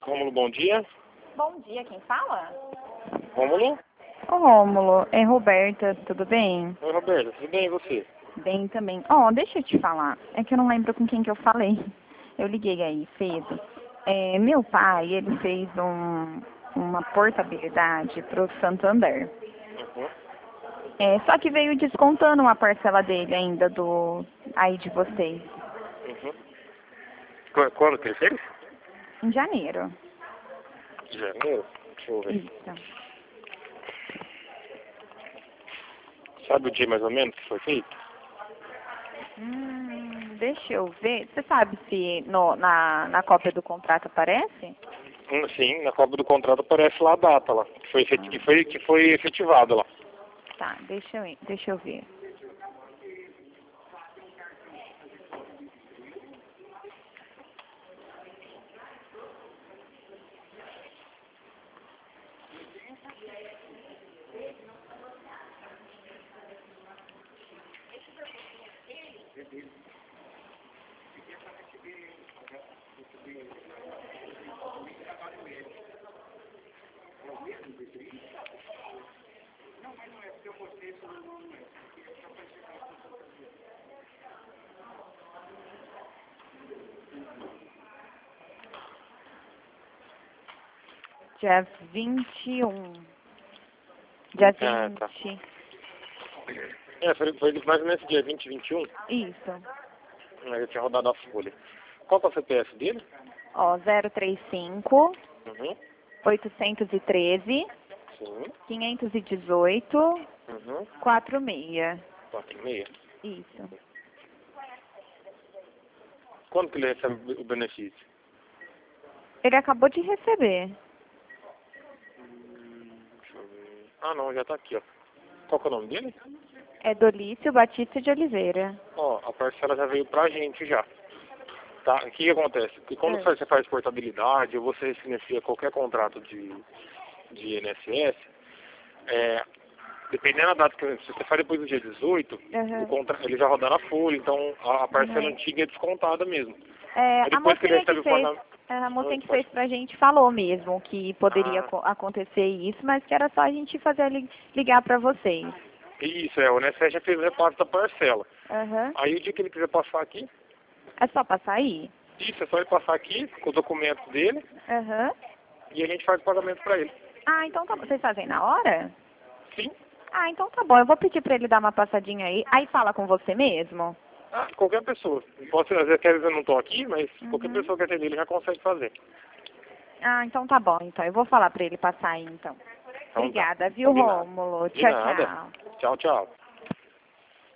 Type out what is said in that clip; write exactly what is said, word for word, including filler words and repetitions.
Rômulo, bom dia. Bom dia, quem fala? Rômulo? Ô Rômulo, é Roberta, tudo bem? Oi, Roberto, tudo bem e você? Bem também. Ó, deixa eu te falar, é que eu não lembro com quem que eu falei. Eu liguei aí cedo. É, meu pai, ele fez um, uma portabilidade pro Santander. Uhum. É, só que veio descontando uma parcela dele ainda do aí de vocês, Uhum. Qu- Quando que ele fez? em janeiro. Janeiro? Deixa eu ver. Isso. Sabe o dia mais ou menos que foi feito? Hum, deixa eu ver. Você sabe se no, na, na cópia do contrato aparece? Hum, Sim, na cópia do contrato aparece lá a data lá, que foi, efet- Ah, que foi, que foi efetivada lá. tá, deixa eu, ir- deixa eu ver. Dia vinte e um. Dia Ah, tá. vinte. É, foi, foi mais ou menos dia vinte, vinte e um, Isso. aí eu tinha rodado a folha. Qual que é o C P F dele? Ó, zero três cinco, Uhum. oitocentos e treze, Sim. quinhentos e dezoito, Uhum. quarenta e seis. Quatro e meia. Isso. Quando que ele recebe o benefício? Ele acabou de receber. Hum, deixa eu ver. Ah, não, já tá aqui, ó. Qual que é o nome dele? É Dolício Batista de Oliveira. Ó, a parcela já veio pra gente já. Tá? O que que acontece? Que quando É. você faz portabilidade ou você refinancia qualquer contrato de, de I N S S, é, dependendo da data que se você faz depois do dia dezoito, o Uhum. contra, ele já roda na folha, então a, a parcela Uhum. antiga é descontada mesmo. É, Aí a depois que ele mocinha que recebe o fez, pagamento. a mocinha que Pode. fez pra gente falou mesmo que poderia Ah, co- acontecer isso, mas que era só a gente fazer li- ligar pra vocês. isso, é, o I N S S já fez o repasse da parcela. Aham. Aí o dia que ele quiser passar aqui, É só passar aí? isso, é só ele passar aqui com o documento dele Aham. e a gente faz o pagamento pra ele. Ah, então tá bom. Vocês fazem na hora? Sim. Ah, então tá bom. Eu vou pedir pra ele dar uma passadinha aí. Aí fala com você mesmo? Ah, qualquer pessoa. Posso, às vezes, às vezes eu não estou aqui, mas qualquer Uhum. pessoa que atender ele já consegue fazer. Ah, então tá bom. Então eu vou falar pra ele passar aí, então. Então tá. Obrigada, viu, Combinado. Rômulo? De Tchau, nada. tchau. Tchau, tchau.